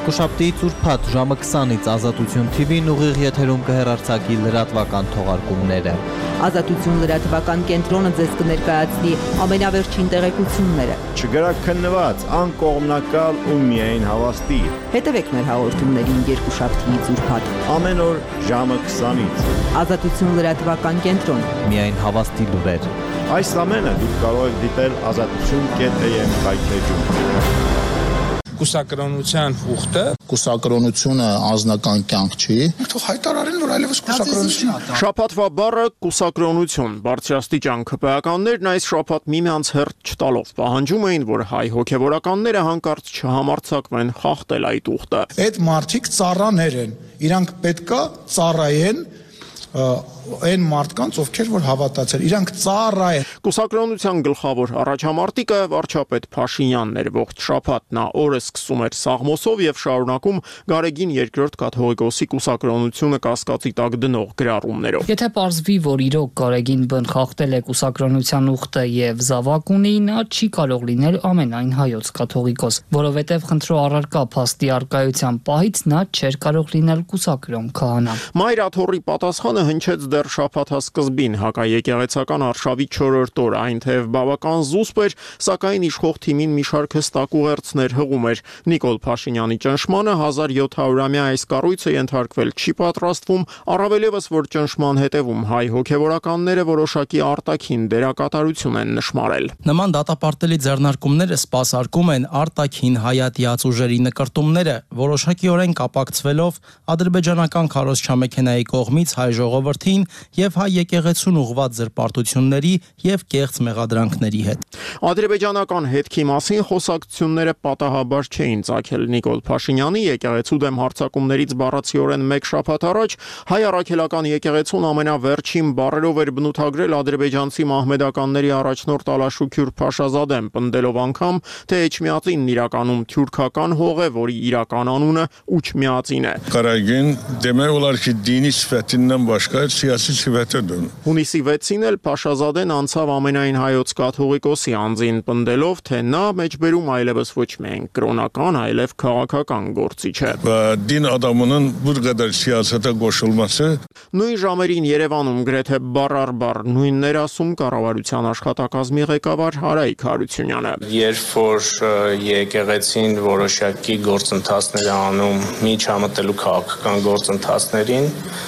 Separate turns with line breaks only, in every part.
Երկուշաբթիից ուրբաթ ժամը 20-ից Ազատություն TV-ն ուղիղ եթերում կհեռարձակի լրատվական թողարկումները։
Ազատություն լրատվական կենտրոնը ձեզ կներկայացնի ամենավերջին տեղեկությունները։
Չգրաքննված, անկողմնակալ ու միայն հավաստի։
Հետևեք մեր հաղորդումներին երկուշաբթիից ուրբաթ
Ամեն օր ժամը 20-ից։
Ազատություն լրատվական կենտրոն։
Միայն հավաստի լուրեր։
Այս ամենը դուք կարող եք դիտել azatutun.am կայքեջում։
Կուսակրոնության ուխտը
Կուսակրոնությունը անձնական կյանք չի։
թող հայտարարեն, որ այլևս կուսակրոնություն է։
Շաբաթվա բառը կուսակրոնություն, բարձրաստիճան ԿՊԱ-ականներն այս շաբաթ միմյանց հերթ չտալով պահանջում էին, որ հայ հոգևորականները հանկարծ չհամարձակվեն խախտել այդ ուխտը։
Այդ մարդիկ ծառաներ են, իրանք պետքա ծառայեն այն մարդկանց, ովքեր որ հավատացել, իրանք ծառայեն։
Կուսակրոնության գլխավոր առաջամարտիկը վարչապետ Փաշինյանն էր ողջ շաբաթ, նա օրը սկսում էր Սաղմոսով եւ շարունակում Գարեգին II կաթողիկոսի կուսակրոնությունը կասկածի տակ դնող գրառումներով։
Եթե պարզվի, որ իրոք Գարեգին բն խախտել է կուսակրոնության ուխտը եւ զավակ ունի, նա չի կարող լինել ամենայն հայոց կաթողիկոս, որովհետեւ խնդրո առարկա փաստի արկայության պահից նա չէր կարող լինել կուսակրոն քահանա։
Մայր Աթոռի պատասխանը հնչեց դեռ շաբաթասկզբին հակաեկեղեցական արշավի 4-րդ օր, այն թեև բավական զուսպ էր, սակայն իշխող թիմին մի շարք հստակ ուղերձներ հղում էր։ Նիկոլ Փաշինյանի ճնշմանը 1700-ամյա այս կառույցը ենթարկվել չի պատրաստվում, առավել ևս որ ճնշման հետևում հայ հոգևորականները որոշակի արտաքին դերակատարություն են նշմարել։
Նման դատապարտելի ձեռնարկումները սպասարկում են արտաքին հայատյաց ուժերի նկրտումները, որոշակիորեն կապակցվելով ադրբեջանական քարոզչամեքենայի կողմից հայ ժողովրդին եւ հայ եկեղեցուն ուղղված զրպարտությունների եւ կեղծ մեղադրանքների հետ։
Ադրբեջանական հետքի մասին խոսակցությունները պատահաբար չէին ծագել։ Նիկոլ Փաշինյանի եկեղեցու դեմ հարձակումներից բառացիորեն 1 շաբաթ առաջ հայ առաքելական եկեղեցուն ամենավերջին բառերով էր բնութագրել ադրբեջանցի մահմեդականների առաջնորդ Ալաշուքյուր Փաշազադեն, պնդելով անգամ, թե Էջմիածինն իրականում թյուրքական հող է, որի իրական անունը Ուչմիածին է։
Կարագին demək olar ki dini sifətindən başqa siyasi sifətə dönür։
Հունիսի 6-ին էլ Փաշազադեն անցավ ամենայն հայոց կաթողիկոսի անձին, պնդելով, թե նա մեջբերում այլևս ոչ միայն կրոնական, այլև քաղաքական գործիչ է։
Və din adamının bu qədər siyasətə qoşulması
Նույն ժամերին Երևանում գրեթե բառ առ բառ նույնն էր ասում կառավարության աշխատակազմի ղեկավար Արայիկ Հարությունյանը։
Երբ որ եկեղեցին որոշակի գործընթացներ է անում միջամտելու քաղաքական գործընթացներին,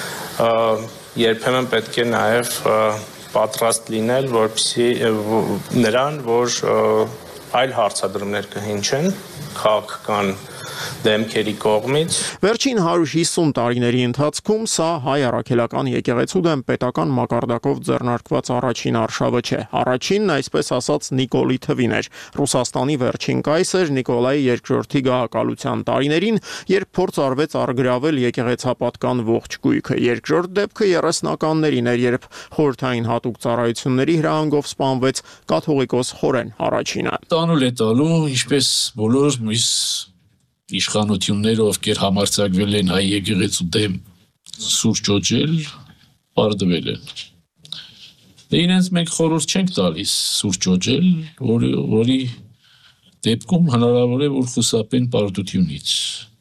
երբեմն պետք է նաև պատրաստ լինել, որպեսզի նրան, որ այլ հարցադրումներ կհնչեն քաղաքական դեմքերի կողմից։
Վերջին 150 տարիների ընթացքում սա հայ առաքելական եկեղեցու դեմ պետական մակարդակով ձեռնարկված առաջին արշավը չէ։ Առաջինն, այսպես ասած, Նիկոլի թվին էր։ Ռուսաստանի վերջին կայսր Նիկոլայ II-ի գահակալության տարիներին, երբ փորձ արվեց առգրավել եկեղեցապատկան ողջ գույքը։ Երկրորդ դեպքը 30-ականներին էր, երբ խորհրդային հատուկ ծառայությունների հրահանգով սպանվեց կաթողիկոս Խորեն առաջինը։
Տանուլ է տալու, ինչպես բոլոր մյուս իշխանությունները, ովքեր համարձակվել են հայ եկեղեցու դեմ սուր ճոճել, պարտվել են։ Դե իրենց մենք խորհուրդ չենք տալիս սուր ճոճել, որի դեպքում հնարավոր է որ խուսափեն պարտությունից։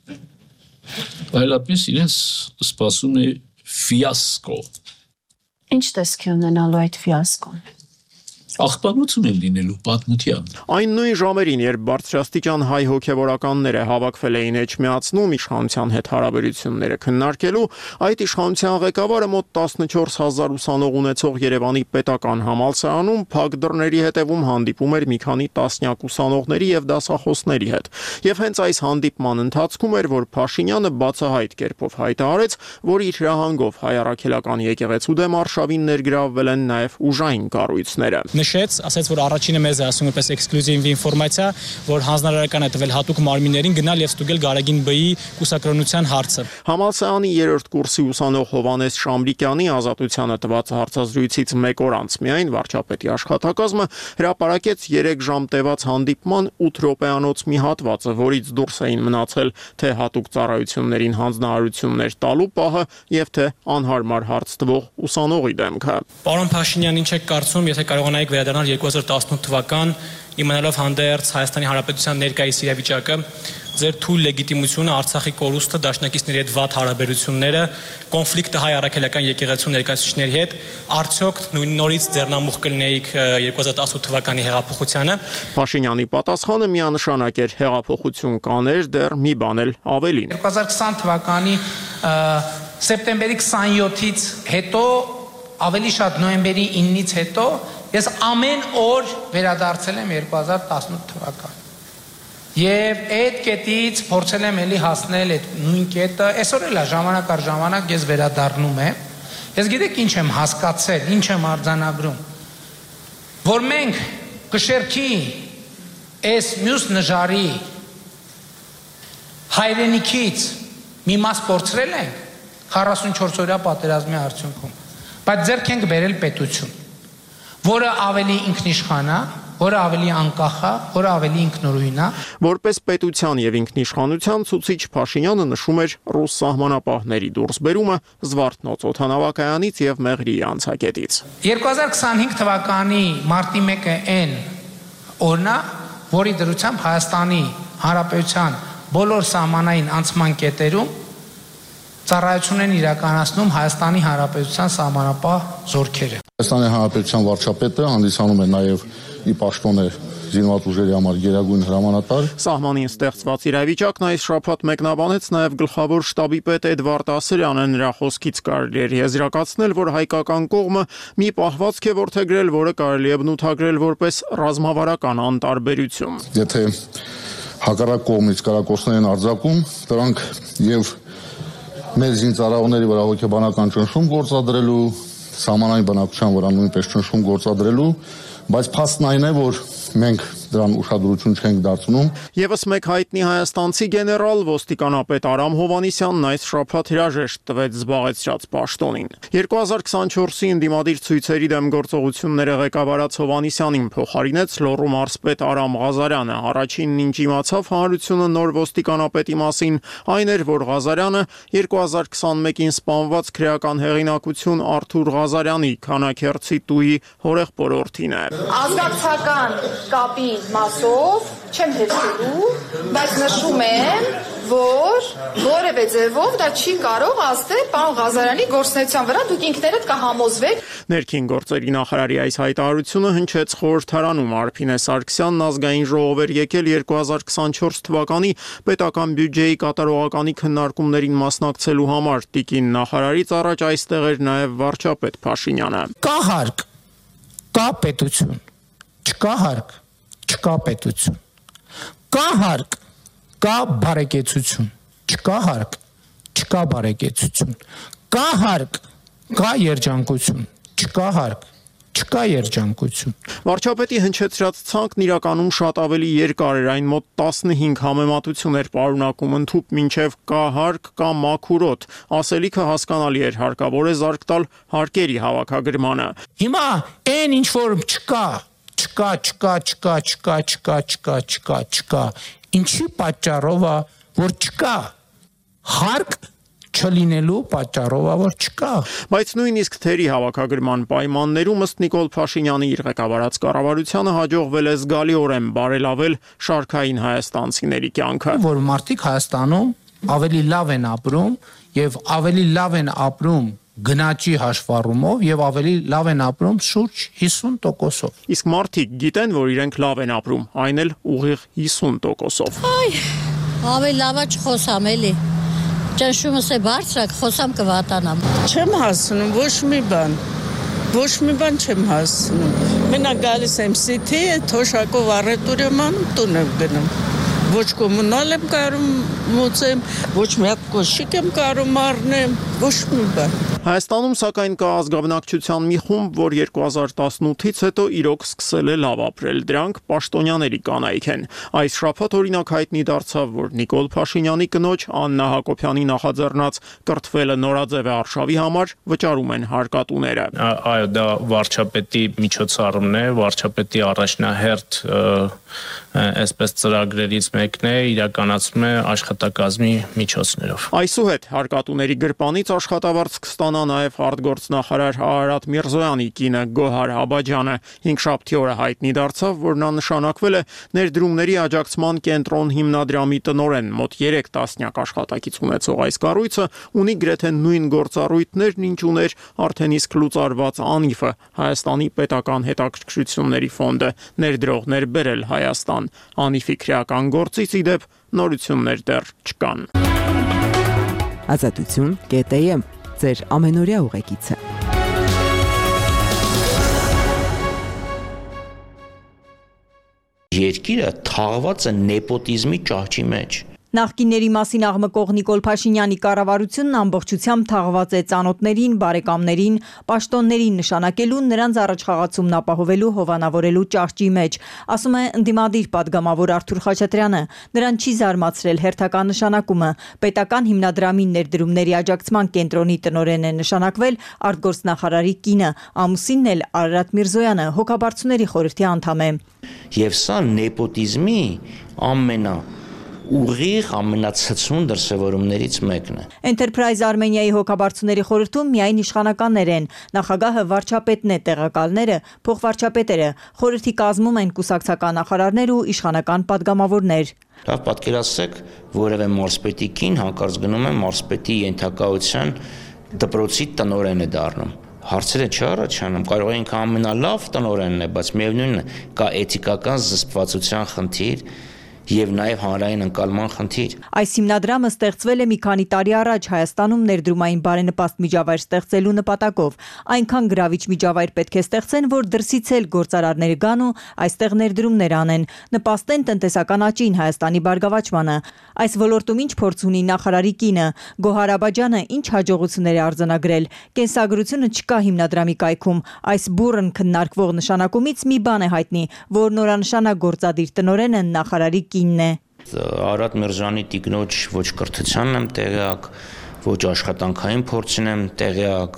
Այլապես իրենց սպասում է ֆիասկո։
Ինչ տեսք է ունենալու այդ ֆիասկոն։
Աղբանություն են լինելու պատմության։
Այն նույն ժամերին, երբ բարձրաստիճան հայ հոգևորականները հավաքվել էին Էջմիածնում իշխանության հետ հարաբերությունները քննարկելու, այդ իշխանության ղեկավարը մոտ 14000 ուսանող ունեցող Երևանի պետական համալսարանում փակ դռների հետևում հանդիպում էր մի քանի տասնյակ ուսանողների եւ դասախոսների հետ։ Եվ հենց այս հանդիպման ընթացքում էր, որ Փաշինյանը բացահայտ կերպով հայտարարեց, որ իր հրահանգով հայ առաքելական եկեղեցու դեմ արշավին ներգրավվել են նաեւ ուժային կառույցները։
Նշեց, ասաց, որ առաջինը մեզ է ասում որպես էքսկլյուզիվ ինֆորմացիա, որ հանձնարարական է տվել հատուկ մարմիններին գնալ եւ ստուգել Գարեգին Բ-ի կուսակրոնության հարցը։
Համալսարանի 3-րդ կուրսի ուսանող Հովանես Շամրիկյանի Ազատությանը տված հարցազրույցից 1 օր անց միայն վարչապետի աշխատակազմը հրապարակեց 3 ժամ տևած հանդիպման 8 րոպեանոց մի հատվածը, որից դուրս էին մնացել թե հատուկ ծառայություններին հանձնարարություններ տալու պահը եւ թե անհարմար հարց տվող ուսանողի դեմքը։
Պարոն Փաշինյան, ինչ եք կարծում, եթե կարողանայիք վերադառնալ 2018 թվական, իմանալով հանդերձ Հայաստանի Հանրապետության ներկայիս իրավիճակը, ձեր թույլ լեգիտիմությունը Արցախի կորուստը, դաշնակիցների հետ վատ հարաբերությունները, կոնֆլիկտը հայ առաքելական եկեղեցու ներկայացուցիչների հետ, արդյոք նորից ձեռնամուխ կլինեիք 2018 թվականի հեղափոխությանը։
Փաշինյանի պատասխանը միանշանակ էր՝ հեղափոխություն կաներ, դեռ մի բան էլ ավելին։
2020 թվականի սեպտեմբերի 27-ից հետո, ավելի շատ նոյեմբերի 9-ից հետո ես ամեն օր վերադարձել եմ 2018 թվական։ Եվ այդ կետից փորձել եմ էլի հասնել այդ նույն կետը, այսօր էլ ժամանակ առ ժամանակ ես վերադառնում եմ։ Ես գիտեք ինչ եմ հասկացել, ինչ եմ արձանագրում, որ մենք կշերքի այս մյուս նժարի հայրենիքից մի մաս կորցրել ենք 44 օրյա պատերազմի արդյունքում, բայց ձեռք ենք բերել պետություն, որը ավելի ինքնիշխան է, որը ավելի անկախ է, որը ավելի ինքնուրույն է։
Որպես պետության եւ ինքնիշխանության ցուցիչ Փաշինյանը նշում էր ռուս սահմանապահների դուրսբերումը Զվարթնոց օդանավակայանից եւ Մեղրիի անցակետից։
2025 թվականի մարտի 1-ը այն օրն է, որի դրությամբ Հայաստանի Հանրապետության բոլոր սահմանային անցման կետերում ծառայություն են իրականացնում Հայաստանի Հանրապետության սահմանապահ զորքերը։
Հայաստանի Հանրապետության վարչապետը հանդիսանում է նաև ի պաշտոնե զինված ուժերի համար գերագույն հրամանատար։
Սահմանին ստեղծված իրավիճակն այս շաբաթ մեկնաբանեց նաև գլխավոր շտաբի պետ Էդվարդ Ասրյանը։ Նրա խոսքից կարելի էր եզրակացնել, որ հայկական կողմը մի պահվածք է որդեգրել, որը կարելի է բնութագրել որպես ռազմավարական անտարբերություն։
Եթե հակառակ կողմից կրակոցներ են արձակում, դրանք եւ մեր զինծառայողների վրա հոգեբանական ճնշում գործադրելու, սահմանային բնակչության վրա նույնպես ճնշում գործադրելու, բայց փաստն այն է, որ մենք դրան ուշադրություն չենք դարձնում։
Եվս մեկ հայտնի հայաստանցի գեներալ ոստիկանապետ Արամ Հովանիսյանն այս շաբաթ հրաժեշտ տվեց զբաղեցրած պաշտոնին։ 2024-ի ընդդիմադիր ցույցերի դեմ գործողությունները ղեկավարած Հովանիսյանին փոխարինեց Լոռու մարզպետ Արամ Ղազարյանը։ Առաջինն ինչ իմացավ հանրությունը նոր ոստիկանապետի մասին, այն էր, որ Ղազարյանը 2021-ին սպանված քրեական հեղինակություն Արթուր Ղազարյանի քանաքերցի տուի հորեղբորորդին է։
Ազգակցական կապի մասով չեմ հերքելու, բայց նշում եմ, որ որևէ ձևով դա չի կարող ազդել պարոն Ղազարյանի գործունեության վրա, դուք ինքներդ կհամոզվեք։
Ներքին գործերի նախարարի այս հայտարարությունը հնչեց խորհրդարանում։ Արփինե Սարգսյանն ազգային ժողով էր եկել 2024 թվականի պետական բյուջեի կատարողականի քննարկումներին մասնակցելու համար։ Տիկին նախարարից առաջ այստեղ էր նաև վարչապետ Փաշինյանը։
Կա հարկ, կա պետություն, չկա հարկ, չկա պետություն, կա հարկ, կա բարեկեցություն, չկա հարկ, չկա բարեկեցություն, կա հարկ, կա երջանկություն, չկա հարկ, չկա երջանկություն։
Վարչապետի հնչեցրած ցանկն իրականում շատ ավելի երկար էր, այն մոտ 15 համեմատություն էր պարունակում, ընդհուպ մինչև կա հարկ, կա մաքուրոտ։ Ասելիքը հասկանալի էր, հարկավոր է զարկ տալ հարկերի հավաքագրմանը։
Հիմա այն ինչ որ չկա, ինչի պատճառով է, որ չկա, հարկ չլինելու պատճառով է, որ չկա։
Բայց նույնիսկ թերի հավաքագրման պայմաններում ըստ Նիկոլ Փաշինյանի իր ղեկավարած կառավարությանը հաջողվել է զգալիորեն բարելավել շարքային հայաստանցիների կյանքը։
Որ մարդիկ Հայաստանում ավելի լավ են ապրում եւ ավելի լավ են ապրում գնաճի հաշվառումով եւ ավելի լավ են ապրում շուրջ 50%-ով։
Իսկ մարդիկ գիտեն, որ իրենք լավ են ապրում, այն էլ ուղիղ 50%-ով։
Այ, ավելի լավա չխոսամ էլի։ Ճնշումս է բարձրակ, խոսամ կվատանամ։
Չեմ հասնում ոչ մի բան չեմ հասնում։ Մենակ գալիս եմ սիթի, թոշակով առետուր եմ անում, տուն եմ գնում։ Ոչ կոմունալ եմ կարում մոծեմ, ոչ մի հատ կոշիկ եմ կարում առնեմ, ոչ մի բան։
Հայաստանում սակայն կա ազգաբնակչության մի խումբ, որ 2018-ից հետո իրոք սկսել է լավ ապրել։ Դրանք պաշտոնյաների կանայք են։ Այս շաբաթ օրինակ հայտնի դարձավ, որ Նիկոլ Փաշինյանի կնոջ Աննա Հակոբյանի նախաձեռնած կրթվելը նորաձև է արշավի համար վճարում են հարկատուները։
Այո, դա վարչապետի միջոցառումն է, վարչապետի առաջնահերթ այսպես ծրագրերից մեկն է, իրականացում է աշխատակազմի միջոցներով։
Այսուհետ հարկատուների գրպանից աշխատավարձ կստանա նաև արտգործնախարար Արարատ Միրզոյանի կինը Գոհար Աբաջյանը։ 5-շաբթի օրը հայտնի դարձավ, որ նա նշանակվել է ներդրումների աջակցման կենտրոն հիմնադրամի տնօրեն։ Մոտ 3 տասնյակ աշխատակից ունեցող այս կառույցը ունի գրեթե նույն գործառույթներն, ինչ ուներ արդեն իսկ լուծարված ԱՆԻՖ-ը, Հայաստանի պետական հետաքրքրությունների ֆոնդը, ներդրողներ բերել Հայաստան։ ԱՆԻՖ-ի քրեական գործից ի դեպ նորություններ դեռ չկան։
Ազատություն.am ձեր ամենօրյա ուղեկիցը։
Երկիրը թաղված է նեպոտիզմի ճահճի մեջ։
Նախկինների մասին աղմկող Նիկոլ Փաշինյանի կառավարությունն ամբողջությամբ թաղված է ծանոթներին, բարեկամներին, պաշտոններին նշանակելու, նրանց առաջխաղացումն ապահովելու, հովանավորելու ճահճի մեջ, ասում է ընդդիմադիր падգամավոր Արթուր Խաչատրյանը։ Նրան չի զարմացրել հերթական նշանակումը։ Պետական հիմնադրամի ներդրումների աջակցման կենտրոնի տնօրեն է նշանակվել արտգործնախարարի կինը, ամուսինն էլ Արարատ Միրզոյանը, հոգաբարձուների խորհրդի անդամ է։
Եվ սա նեպոտիզմի ուղիղ ամենացցուն դրսևորումներից մեկն է։
Enterprise Armenia-ի հոգաբարձուների խորհրդում միայն իշխանականներ են։ Նախագահը վարչապետն է, տեղակալները փոխվարչապետերը։ Խորհրդի կազմում են կուսակցական նախարարներ ու իշխանական падգամավորներ։
Լավ, պատկերացրեք, որևէ մարզպետի կին հանկարծ գնում է մարզպետի ենթակայության դպրոցի տնօրեն է դառնում։ Հարցերը չառաջանում, կարող է ինքը ամենալավ տնօրենն է, բայց միևնույնն է, կա էթիկական զսպվածության խնդիր եւ նաեւ հանրային ընկալման խնդիր։
Այս հիմնադրամը ստեղծվել է մի քանի տարի առաջ Հայաստանում ներդրումային բարենպաստ միջավայր ստեղծելու նպատակով։ Այնքան գրավիչ միջավայր պետք է ստեղծեն, որ դրսից էլ գործարարներ գան ու այստեղ ներդրումներ անեն, նպաստեն տնտեսական աճին, Հայաստանի բարգավաճմանը։ Այս ոլորտում ինչ փորձ ունի նախարարի կինը Գոհար Աբաջյանը, ինչ հաջողություններ է արձանագրել։ Կենսագրությունը չկա հիմնադրամի կայքում։ Այս բուրըն քննարկվող նշանակումից մի բան է հայտնի, որ նորանշանակ գործադիր տնօրենը նախարարի կինն է։
Արարատ Միրզոյանի տիկնոջ ոչ կրթությանն եմ տեղյակ, ոչ աշխատանքային փորձին եմ տեղյակ,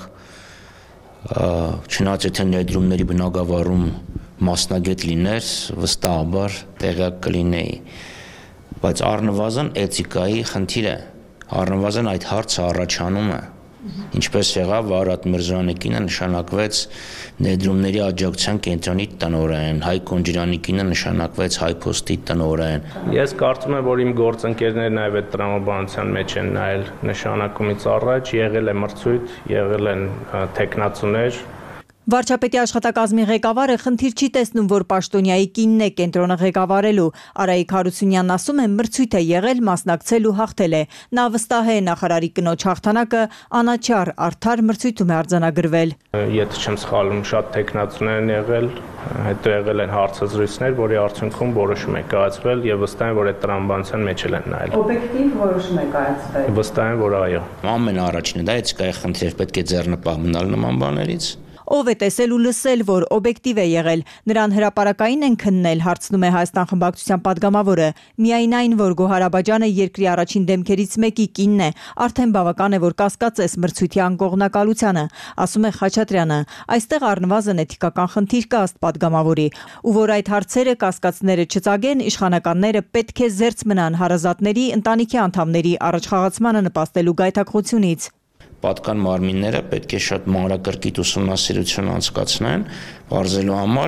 չնայած եթե ներդրումների բնագավառում մասնագետ լիներ, վստահաբար տեղյակ կլինեի, բայց առնվազն էթիկայի խնդիր է, առնվազն այդ հարցը առաջանում է։ Ինչպես եղավ Արարատ Միրզոյանի կինը նշանակվեց ներդրումների աջակցության կենտրոնի տնօրեն, Հայկ Կոնջիրյանի կինը նշանակվեց Հայփոստի տնօրեն։
Ես կարծում եմ, որ իմ գործընկերները նաև այդ տրամաբանության մեջ են նայել նշանակումից առաջ, եղել է մրցույթ, եղել են թեկնածուներ։
Վարչապետի աշխատակազմի ղեկավարը խնդիր չի տեսնում, որ պաշտոնյայի կինն է կենտրոնը ղեկավարելու։ Արայիկ Հարությունյանն ասում է, մրցույթ է եղել, մասնակցել ու հաղթել է։ Նա վստահ է նախարարի կնոջ հաղթանակը անաչառ, արդար մրցույթում է արձանագրվել։
Եթե չեմ սխալվում, շատ թեկնածուներ են եղել, հետո եղել են հարցազրույցներ, որի արդյունքում որոշում է կայացվել եւ վստահ եմ, որ այդ տրամաբանության մեջ են նայել։
Օբյեկտիվ որոշում է կայացվել։
Վստահ եմ, որ այո։
Ամենաառաջինը դա էթիկայի խնդիր, պետք է ձեռնպահ մնալ նման բաներից։
Ով է տեսել ու լսել, որ օբյեկտիվ է եղել, նրան հրապարակային են քննել, հարցնում է Հայաստան խմբակցության падգամավորը։ Միայն այն, որ Գոհար Աբաջյանը երկրի առաջին դեմքերից մեկի կինն է, արդեն բավական է, որ կասկածես մրցույթի անկողնակալությանը, ասում է Խաչատրյանը։ Այստեղ առնվազն էթիկական խնդիր կա ըստ падգամավորի, ու որ այդ հարցերը կասկածները չծագեն, իշխանականները պետք է զերծ մնան հարազատների, ընտանիքի անդամների առաջխաղացմանը նպաստելու գայթակղությունից։
Պատկան մարմինները պետք է շատ մանրակրկիտ ուսումնասիրություն անցկացնեն, բարձելու համար,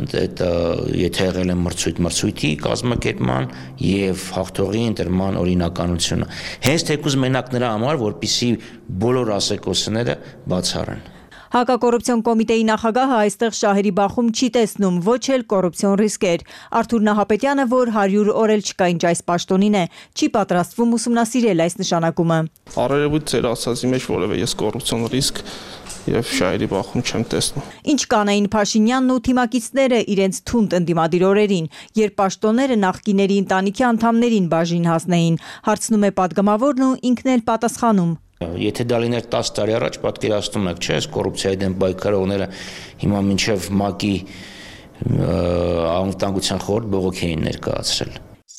եթե եղել է մրցույթի կազմակերպման եւ հաղթողի ընտրման օրինականությունը։ Հենց թեկուզ մենակ նրա համար, որպեսզի բոլոր ասեկոսները բացառեն։
Հակակոռուպցիոն կոմիտեի նախագահը այստեղ շահերի բախում չի տեսնում, ոչ էլ կոռուպցիոն ռիսկեր։ Արթուր Նահապետյանը, որ 100 օր էլ չկա ինչ այս պաշտոնին է, չի պատրաստվում ուսումնասիրել այս նշանակումը։
Առերևույթ ձեր ասածի մեջ որևէ ես կոռուպցիոն ռիսկ եւ շահերի բախում չեմ տեսնում։
Ինչ կանեին Փաշինյանն ու թիմակիցները իրենց թունդ ընդդիմադիր օրերին, երբ պաշտոնները նախկիների ընտանիքի անդամներին բաժին հասնեին, հարցնում է падգամավորն ու ինքն էլ պատասխանում։
Եթե դա լիներ 10 տարի առաջ, պատկերացնում եք, չէ՞, կոռուպցիայի դեմ պայքարողները հիմա մինչև ՄԱԿ-ի անվտանգության խորհուրդ բողոք էին ներկայացրել։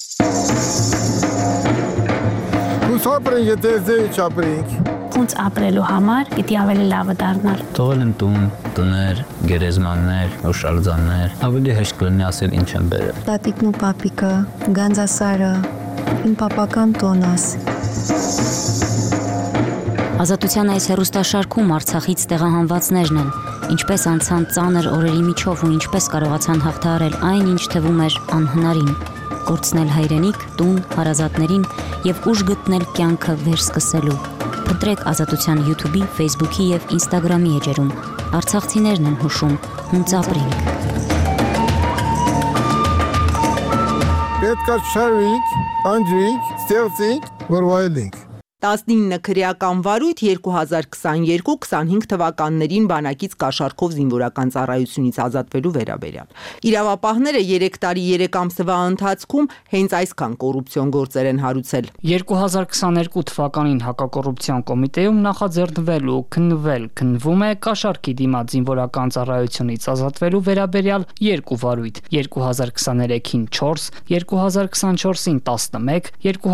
Ապրենք, եթե ձեի չապրենք։
Ոնց ապրելու համար պիտի ավելի լավը դառնալ։
Թողել են տուն, տներ, գերեզմաններ, օշալձաններ, ավելի հեշտ կլինի ասել ինչ են բերել։
Տատիկն ու պապիկը, Գանձասարը, իմ պապական տոնս։
Ազատության այս հեռուստաշարքում Արցախից տեղահանվածներն են, ինչպես անցան ծանր օրերի միջով ու ինչպես կարողացան հաղթահարել այն, ինչ թվում էր անհնարին, կորցնել հայրենիք, տուն, հարազատներին եւ ուժ գտնել կյանքը վերսկսելու։ Փնտրեք Ազատության YouTube-ի, Facebook-ի եւ Instagram-ի էջերում։ Արցախցիներն են հուշում, հունց ապրենք։
Պետք է շարվենք, անջրենք, ստեղծենք, որ վայելենք։
19 քրեական վարույթ 2022-25 թվականներին բանակից կաշառքով զինվորական ծառայությունից ազատվելու վերաբերյալ։ Իրավապահները 3 տարի 3 ամսվա ընթացքում հենց այսքան կոռուպցիոն գործեր են հարուցել։
2022 թվականին հակակոռուպցիոն կոմիտեում նախաձեռնվել ու քննվում է կաշառքի դիմաց զինվորական ծառայությունից ազատվելու վերաբերյալ 2 վարույթ՝ 2023-ին 4, 2024-ին 11,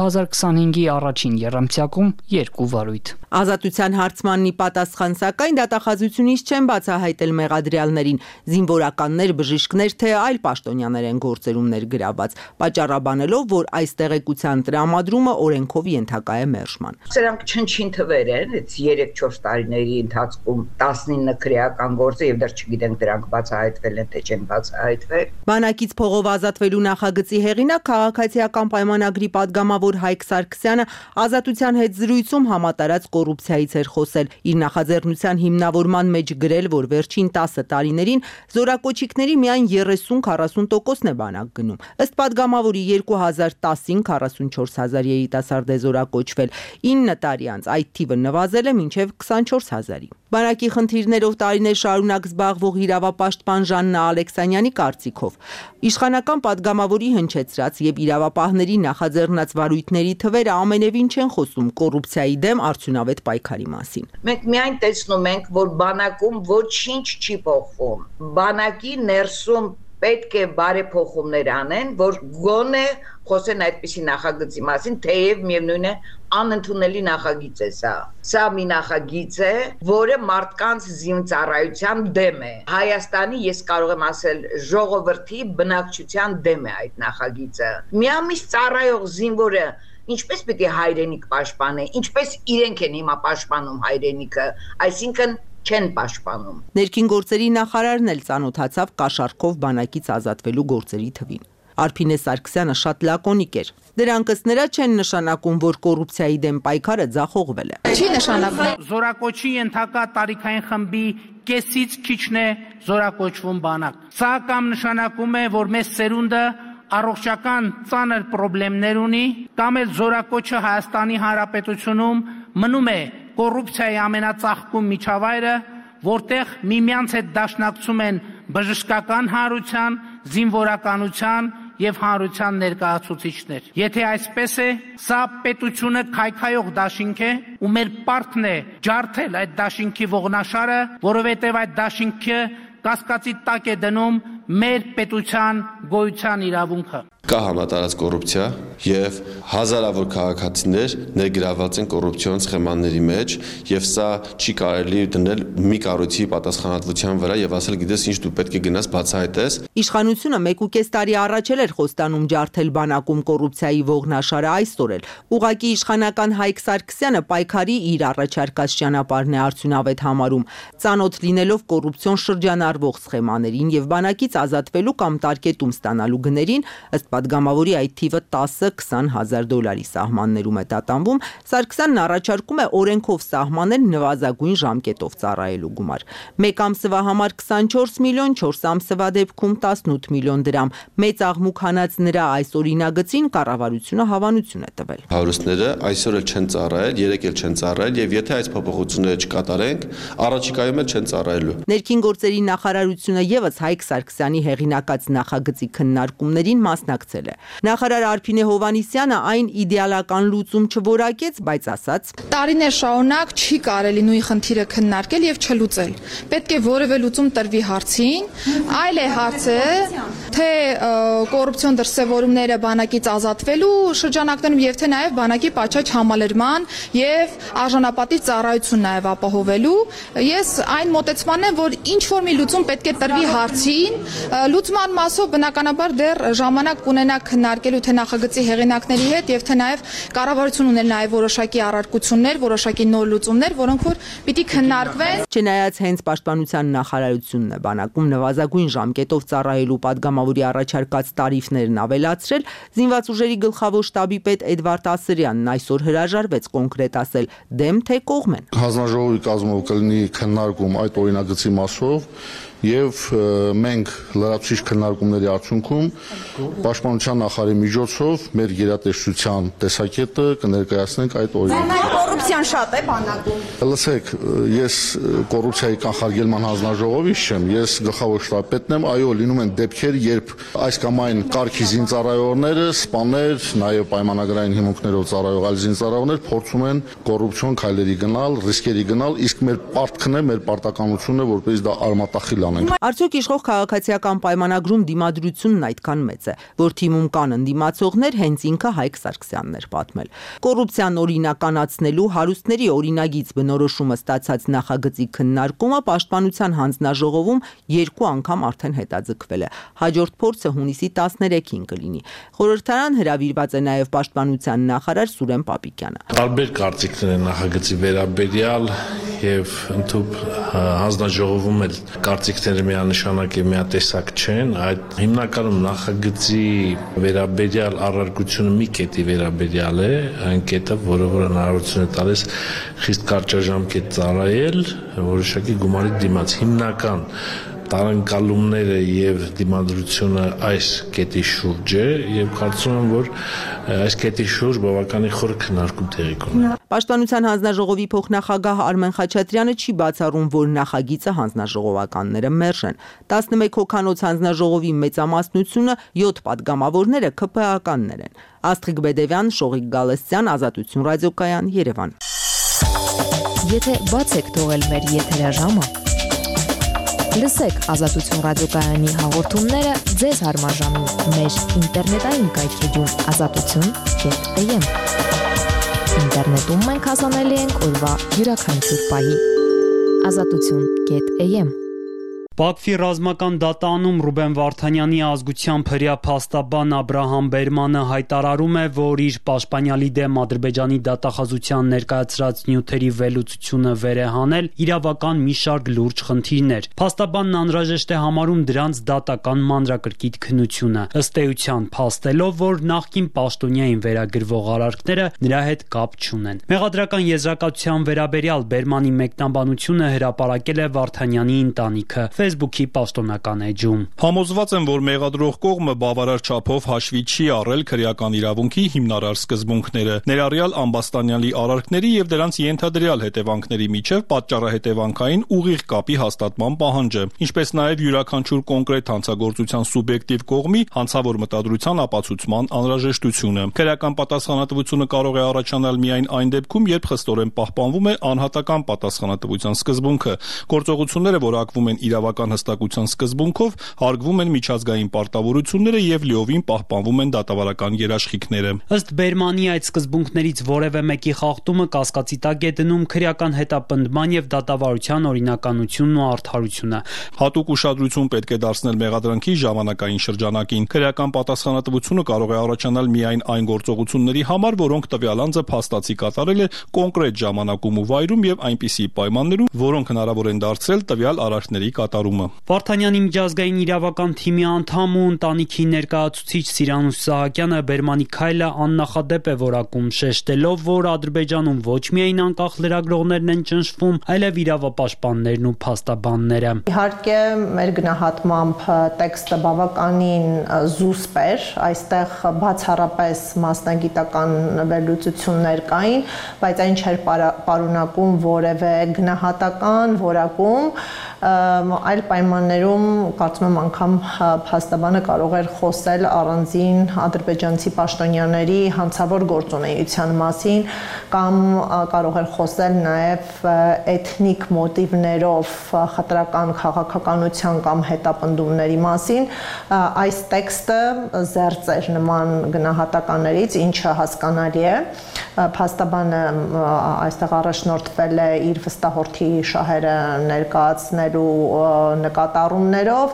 2025-ի առաջին եռամսյակում 2 վարույթ։
Ազատության հարցմաննի պատասխան սակայն դատախազությունից չեն բացահայտել մեղադրյալներին, զինվորականներ, բժիշկներ, թե այլ պաշտոնյաներ են գործերում ներգրաված, պատճառաբանելով, որ այս տեղեկության տրամադրումը օրենքով ենթակա է մերժման։
Սրանք չնչին թվեր են, 3-4 տարիների ընթացքում 19 քրեական գործը եւ դեռ չգիտենք դրանք բացահայտվել են թե չեն բացահայտվել։
Բանակից փողով ազատվելու նախագծի հեղինակ քաղաքացիական պայմանագրի падգամավոր Հայկ Սարգսյանը Ազատության հետ զրույցում համատարած կոռուպցիայից էր խոսել, իր նախաձեռնության հիմնավորման մեջ գրել, որ վերջին 10 տարիներին զորակոչիկների միայն 30-40%-ն է բանակ գնում։ Ըստ падգամավորի 2010-ին 44000 երիտասարդ է զորակոչվել, 9 տարի անց այդ թիվը նվազել է մինչև 24000-ի։ Բանակի խնդիրներով տարիներ շարունակ զբաղվող իրավապաշտպան Ժաննա Ալեքսանյանի կարծիքով իշխանական падգամավորի հնչեցրած եւ իրավապահների նախաձեռնած վարույթների թվերը ամենևին չեն խոսում կոռուպցիայի դեմ արդյունավետ պայքարի մասին։
Մենք միայն տեսնում ենք, որ բանակում ոչինչ չի փոխվում։ Բանակի ներսում պետք է բարեփոխումներ անեն, որ գոնե խոսեն այդպիսի նախագծի մասին, թեև միևնույն է անընդունելի նախագիծ է սա։ Սա մի նախագիծ է, որը մարդկանց զինծառայության դեմ է։ Հայաստանի, ես կարող եմ ասել, ժողովրդի բնակչության դեմ է այդ նախագիծը։ Միամիտ ծառայող զինվորը ինչպես պետք է հայրենիք պաշտպանի, ինչպես իրենք են հիմա պաշտպանում հայրենիքը, այսինքն չեն պաշտպանում։
Ներքին գործերի նախարարն էլ ծանոթացավ կաշառքով բանակից ազատվելու գործերի թվին։ Արփինե Սարգսյանը շատ լակոնիկ էր։ Դրանք ըստ նրա չեն նշանակում, որ կոռուպցիայի դեմ պայքարը ձախողվել է։
Չի նշանակում։ Զորակոչի ենթակա տարիքային խմբի կեսից քիչն է զորակոչվում բանակ։ Սա կամ նշանակում է, որ մեծ սերունդը առողջական ծանր խնդիրներ ունի, կամ էլ զորակոչը Հայաստանի Հանրապետությունում մնում է կոռուպցիայի ամենածաղկում միջավայրը, որտեղ միմյանց հետ դաշնակցում են բժշկական հանրության, զինվորականության եւ հանրության ներկայացուցիչներ։ Եթե այսպես է, սա պետությունը քայքայող դաշինք է, ու մեր պարտքն է ջարդել այդ դաշինքի ողնաշարը, որովհետեւ այդ դաշինքը կասկածի տակ է դնում մեր պետության գոյության իրավունքը։
Կա համատարած կոռուպցիա եւ հազարավոր քաղաքացիներ ներգրաված են կոռուպցիոն սխեմաների մեջ եւ սա չի կարելի դնել մի կառույցի պատասխանատվության վրա եւ ասել գիտես ինչ դու պետք է գնաս բացահայտես։
Իշխանությունը 1.5 տարի առաջ էր խոստանում ջարդել բանակում կոռուպցիայի ողնաշարը, այսօր էլ ուղղակի իշխանական Հայկ Սարգսյանը պայքարի իր առաջարկած ճանապարհն է արդյունավետ համարում, ծանոթ լինելով կոռուպցիոն շրջանառվող սխեմաներին եւ բանակից ազատվելու կամ տարկետում ստանալու գներին, ըստ падգամավորի այդ թիվը 10-20 հազար դոլարի սահմաններում է տատանվում, Սարգսյանն առաջարկում է օրենքով սահմանել նվազագույն ժամկետով ծառայելու գումար։ 1 ամսվա համար 24 միլիոն, 4 ամսվա դեպքում 18 միլիոն դրամ։ Մեծ աղմուկ հանած նրա այս օրինագծին կառավարությունը հավանություն է տվել։
Հարուստները այսօր էլ չեն ծառայել, երեք էլ չեն ծառայել եւ եթե այս փոփոխությունները չկատարենք, առաջիկայում էլ չեն ծառայելու։
Ներքին գործերի նախարարությունը եւս Հայկ Սարգսյանի հեղինակած նախագծի քննարկումներին մասնակցել է։ Նախարար Արփինե Հովհաննիսյանը այն իդեալական լուծում չորակեց, բայց ասաց.
տարիներ շարունակ չի կարելի նույն խնդիրը քննարկել եւ չլուծել։ Պետք է որևէ լուծում տրվի հարցին, այլ է հարցը, թե կոռուպցիոն դրսևորումները բանակից ազատվելու շրջանակներում եւ թե նաեւ բանակի պատշաճ համալրման եւ արժանապատիվ ծառայություն նաեւ ապահովելու։ Ես այն մոտեցմանն եմ, որ ինչ որ մի լուծում պետք է տրվի հարցին, լուծման մասով բնականաբար դեռ ժամանակ ունենա քննարկելու թե նախագծի հեղինակների հետ եւ թե նաեւ կառավարություն ուներ նաեւ որոշակի առարկություններ, որոշակի նոր լուծումներ, որոնք որ պիտի քննարկվեն։
Չնայած հենց պաշտպանության նախարարությունն է բանակում նվազագույն ժամկետով ծառայելու падգամավորի առաջարկած տարիֆներն ավելացրել, զինված ուժերի գլխավոր շտաբի պետ Էդվարդ Ասրյանն այսօր հրաժարվեց կոնկրետ ասել դեմ թե կողմ են։
Հանձնաժողովի կազմով կլինի քննարկում այդ օրինագծի մասով եւ մենք լրացուցիչ քննարկումների արդյունքում պաշտպանության նախարարի միջոցով մեր գերատեսչության տեսակետը կներկայացնենք այդ օրինագծում։
Կոռուպցիան շատ է բանակում։
Լսեք, ես կոռուպցիայի կանխարգելման հանձնաժողովից չեմ, ես գլխավոր շտաբպետն եմ, այո, լինում են դեպքեր, երբ այս կամ այն կարգի զինծառայողները, սպաներ, նաեւ պայմանագրային հիմունքներով ծառայող այլ զինծառայողներ փորձում են կոռուպցիոն քայլերի գնալ, ռիսկերի գնալ, իսկ մեր պարտքն է, մեր պարտականությունն է, որպես դա արմատախիլ անենք։
Արդյոք իշխող քաղաքացիական պայմանագրում դիմադրությունն այդքան մեծ է, որ թիմում կան ընդդիմացողներ, հենց ինքը Հայկ Սարգսյանն էր պատմել։ Կոռուպցիան օրինականացնելու հարուստների օրինագիծ բնորոշումը ստացած նախագծի քննարկումը պաշտպանության հանձնաժողովում 2 անգամ արդեն հետաձգվել է։ Հաջորդ փորձը հունիսի 13-ին կլինի։ Խորհրդարան հրավիրված է նաև պաշտպանության նախարար Սուրեն Պապիկյանը։
Տարբեր կարծիքներ են նախագծի վերաբերյալ եւ ընդհանուր հանձնաժողովում էլ կարծիքները միանշանակ եւ միատեսակ չեն, այդ հիմնականում նախագծի վերաբերյալ առարկությունը մի կետի վերաբերյալ է, այն կետը, որը հնարավորություն է տալիս խիստ կարճաժամկետ ծառայել որոշակի գումարի դիմաց հիմնական տարանկալումները եւ դիմադրությունը այս կետի շուրջ է եւ կարծում եմ, որ այս կետի շուրջ բավականին խոր քննարկում տեղի կունենա։
Պաշտպանության հանձնաժողովի փոխնախագահ Արմեն Խաչատրյանը չի բացառում, որ նախագիծը հանձնաժողովականները մերժ են։ 11 հոգանոց հանձնաժողովի մեծամասնությունը 7 падգամավորները ԿՓԱ-ականներ են։ Աստղիկ Բեդևյան, Շողիկ Գալստյան, Ազատություն ռադիոկայան, Երևան։
Եթե բաց եք թողել մեր եթերաժամը, լսեք Ազատություն ռադիոկայանի հաղորդումները ձեզ հարմարժամին մեր ինտերնետային կայքեջում azatutun.am։ Ինտերնետում մենք հասանելի ենք օրվա յուրաքանչյուր պահի։ azatutun.am։
Բաքվի ռազմական դատանում Ռուբեն Վարդանյանի ազգությամբ հրյա փաստաբան Աբրահամ Բերմանը հայտարարում է, որ իր պաշտպանյալի դեմ Ադրբեջանի դատախազության ներկայացրած նյութերի վերլուծությունը վեր է հանել իրավական մի շարք լուրջ խնդիրներ։ Փաստաբանն անհրաժեշտ է համարում դրանց դատական մանրակրկիտ քննությունը, ըստ էության փաստելով, որ նախկին պաշտոնյային վերագրվող արարքները նրա հետ կապ չունեն։ Մեղադրական եզրակացության վերաբերյալ Բերմանի մեկնաբանությունը հրապարակել է Վարդանյանի ընտանիքը Facebook-ի պաշտոնական էջում։
Համոզված եմ, որ մեղադրող կողմը բավարար չափով հաշվի չի առել քրեական իրավունքի հիմնարար սկզբունքները, ներառյալ Ամբաստանյանի արարքների եւ դրանց ենթադրյալ հետևանքների միջև պատճառահետևանքային ուղիղ կապի հաստատման պահանջը, ինչպես նաեւ յուրաքանչյուր կոնկրետ հանցագործության սուբյեկտիվ կողմի հանցավոր մտադրության ապացուցման անհրաժեշտությունը։ Քրեական պատասխանատվությունը կարող է առաջանալ միայն այն դեպքում, երբ խստորեն պահպանվում է անհատական պատասխանատվության սկզբունքը, գործողությունները որակվում են իրավական հստակության սկզբունքով, հարգվում են միջազգային պարտավորությունները եւ լիովին պահպանվում են դատավարական երաշխիքները։
Ըստ Բերմանի այդ սկզբունքներից որևէ մեկի խախտումը կասկածի տակ է դնում քրեական հետապնդման եւ դատավարության օրինականությունն ու արդարությունը։
Հատուկ ուշադրություն պետք է դարձնել մեղադրանքի ժամանակային շրջանակին։ Քրեական պատասխանատվությունը կարող է առաջանալ միայն այն գործողությունների համար, որոնք տվյալ անձը փաստացի կատարել է կոնկրետ ժամանակում ու վայրում եւ այնպիսի պայմաններում, որոնք հնարավոր են դարձրել տվյալ արարքների կատարումը։
Վարդանյանի միջազգային իրավական թիմի անդամ ու ընտանիքի ներկայացուցիչ Սիրանուշ Սահակյանը Բերմանի քայլը աննախադեպ է որակում, շեշտելով, որ Ադրբեջանում ոչ միայն անկախ լրագրողներն են ճնշվում, այլև իրավապաշտպաններն ու փաստաբանները։
Իհարկե, մեր գնահատմամբ տեքստը բավականին զուսպ էր, այստեղ բացառապես մասնագիտական վերլուծություններ կային, բայց այն չէր պարունակում որևէ գնահատական որակում, այլ պայմաններում կարծում եմ անգամ փաստաբանը կարող էր խոսել առանձին ադրբեջանցի պաշտոնյաների հանցավոր գործունեության մասին կամ կարող էր խոսել նաև էթնիկ մոտիվներով խտրական քաղաքականության կամ հետապնդումների մասին։ Այս տեքստը զերծ էր նման գնահատականներից, ինչը հասկանալի է։ Փաստաբանը այստեղ առաջնորդվել է իր վստահորդի շահերը ներկայացնելու նկատառումներով,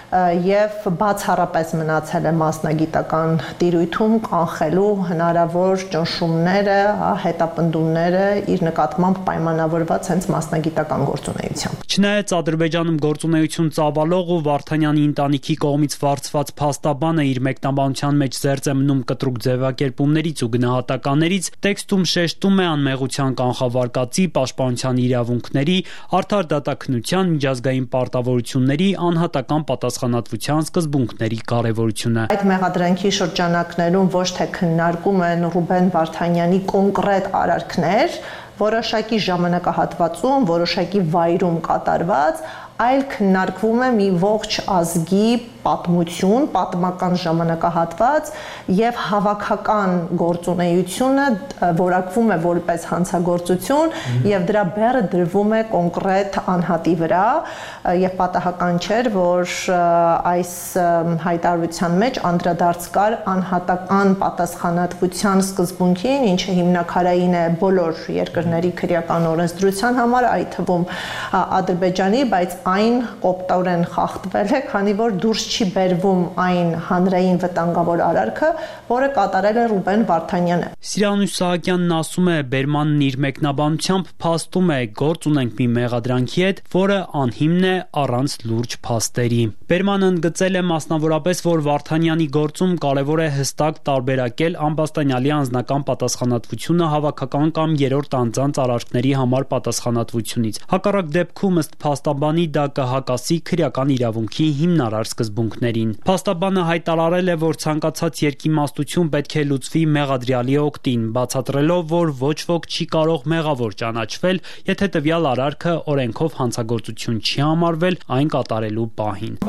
եւ բացառապես մնացել է մասնագիտական տիրույթում կանխելու հնարավոր ճնշումները, հետապնդումները իր նկատմամբ պայմանավորված հենց մասնագիտական գործունեությամբ։
Չնայած Ադրբեջանում գործունեություն ծավալող ու Վարդանյանի ընտանիքի կողմից վարձված փաստաբանը իր մեկնաբանության մեջ զերծ է մնում կտրուկ ձևակերպումներից ու գնահատականներից, տեքստում շեշտում է անմեղության կանխավարկածի, պաշտպանության իրավունքների, արդար դատաքննության, միջազգային պարտավորությունների, անհատական պատասխանատվության սկզբունքների կարևորությունը։
Այդ մեղադրանքի շրջանակներում ոչ թե քննարկում են Ռուբեն Վարդանյանի կոնկրետ արարքներ, որոշակի ժամանակահատվածում, որոշակի վայրում կատարված, այլ քննարկվում է մի ողջ ազգի պատմություն, պատմական ժամանակահատված եւ հավաքական գործունեությունը որակվում է որպես հանցագործություն եւ դրա բեռը դրվում է կոնկրետ անհատի վրա եւ պատահական չէր, որ այս հայտարարության մեջ անդրադարձ կար անհատական պատասխանատվության սկզբունքին, ինչը հիմնակարային է բոլոր երկրների քրեական օրենսդրության համար, այդ թվում Ադրբեջանի, բայց այն կոպտորեն խախտվել է, քանի որ դուրս չի բերվում այն հանրային վտանգավոր արարքը, որը կատարել է Ռուբեն Վարդանյանը։
Սիրանուշ Սահակյանն ասում է, Բերմանն իր մեկնաբանությամբ փաստում է, գործ ունենք մի մեղադրանքի հետ, որը անհիմն է առանց լուրջ փաստերի։ Բերմանը ընդգծել է մասնավորապես, որ Վարդանյանի գործում կարևոր է հստակ տարբերակել ամբաստանյալի անձնական պատասխանատվությունը հավաքական կամ երրորդ անձանց արարքների համար պատասխանատվությունից։ Հակառակ դեպքում ըստ փաստաբանի դա կհակասի քրեական իրավունքի հիմնարար սկզբունքներին։ Փաստաբանը հայտարարել է, որ ցանկացած երկիմաստություն պետք է լուծվի մեղադրյալի օգտին, բացատրելով, որ ոչ ոք չի կարող մեղավոր ճանաչվել, եթե տվյալ արարքը օրենքով հանցագործություն չի համարվել այն կատարելու պահին։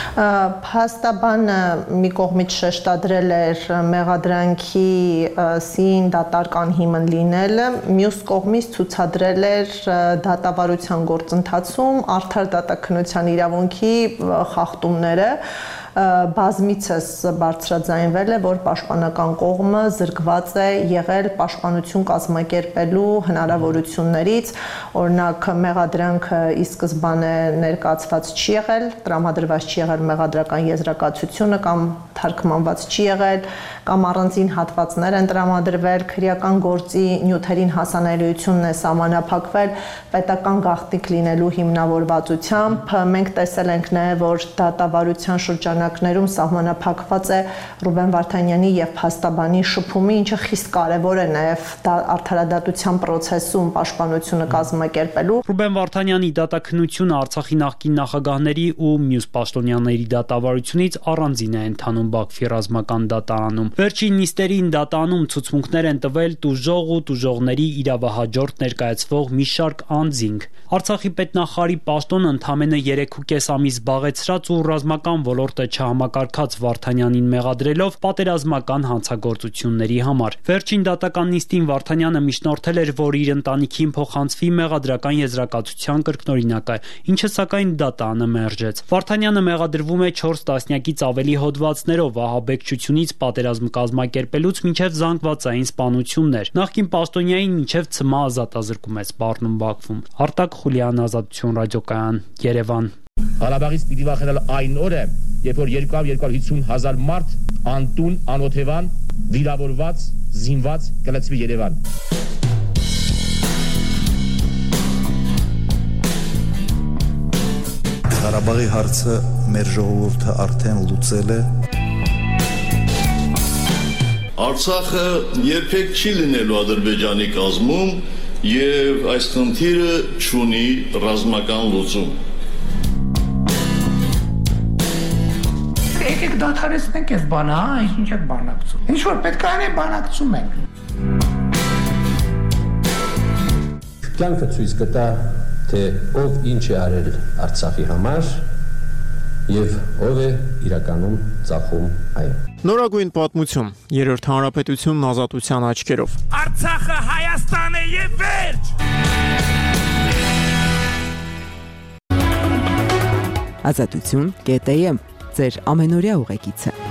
Փաստաբանը մի կողմից շեշտադրել էր մեղադրանքի սին դատարկան հիմն լինելը, մյուս կողմից ցուցադրել էր դատավարության գործընթացում արդար դատաքննության իրավունքի խախտումները, բազմիցս բարձրաձայնվել է, որ պաշտպանական կողմը զրկված է եղել պաշտպանություն կազմակերպելու հնարավորություններից, օրինակ մեղադրանքը ի սկզբանե ներկայացված չի եղել, տրամադրված չի եղել մեղադրական եզրակացությունը կամ թարգմանված չի եղել, կամ առանձին հատվածներ են տրամադրվել, քրեական գործի նյութերին հասանելիությունն է սահմանափակվել պետական գաղտնիք լինելու հիմնավորվածությամբ։ Մենք տեսել ենք նաև, որ դատավարության շրջանակներում սահմանափակված է Ռուբեն Վարդանյանի եւ փաստաբանի շփումը, ինչը խիստ կարեւոր է նաև արդարադատության process-ում պաշտպանությունը կազմակերպելու։
Ռուբեն Վարդանյանի դատաքննությունը Արցախի նախկին նախագահների ու մյուս պաշտոնյաների դատավարությունից առանձին է ընթանում Բաքվի ռազմական դատարանում։ Վերջին նիստերին դատանում ցուցմունքներ են տվել տուժող ու տուժողների իրավահաջորդ ներկայացվող մի շարք անձինք։ Արցախի պետնախարի պաշտոնը ընդամենը 3.5 ամիս զբաղեցրած ու ռազմական ոլորտը չհամակարգած Վարդանյանին մեղադրելով պատերազմական հանցագործությունների համար։ Վերջին դատական նիստին Վարդանյանը միջնորդել էր, որ իր ընտանիքին փոխանցվի մեղադրական եզրակացության կրկնօրինակը, ինչը սակայն դատանը մերժեց։ Վարդանյանը մեղադրվում է 4 տասնյակից ավելի հոդվածներով ահաբեկչությունից պատերազմ կազմակերպելուց մինչև զանգվածային սպանություններ։ Նախկին պաշտոնյային մինչև ցմահ ազատազրկում է սպառնում Բաքվում։ Արտակ Խուլյան, Ազատություն ռադիոկայան, Երևան։
Ղարաբաղից պիտի վախենալ այն օրը, երբ որ 250 հազար մարդ անտուն, անօթևան, վիրավորված, զինված կլցվի Երևան։
Ղարաբաղի հարցը մեր ժողովուրդը արդեն լուծել է։
Արցախը երբեք չի լինելու Ադրբեջանի կազմում եւ այս խնդիրը չունի ռազմական լուծում։
Եկեք դադարեցնենք այս բանը, ինչ եք բանակցում։ Ինչ որ պետք է անենք, բանակցում ենք։
Կյանքը ցույց կտա, թե ով ինչ է արել Արցախի համար եւ ով է իրականում ծախում այն։
Նորագույն պատմություն, երրորդ հանրապետությունն ազատության աչքերով։
Արցախը Հայաստան է եւ վերջ։
Ազատություն.am ձեր ամենօրյա ուղեկիցը։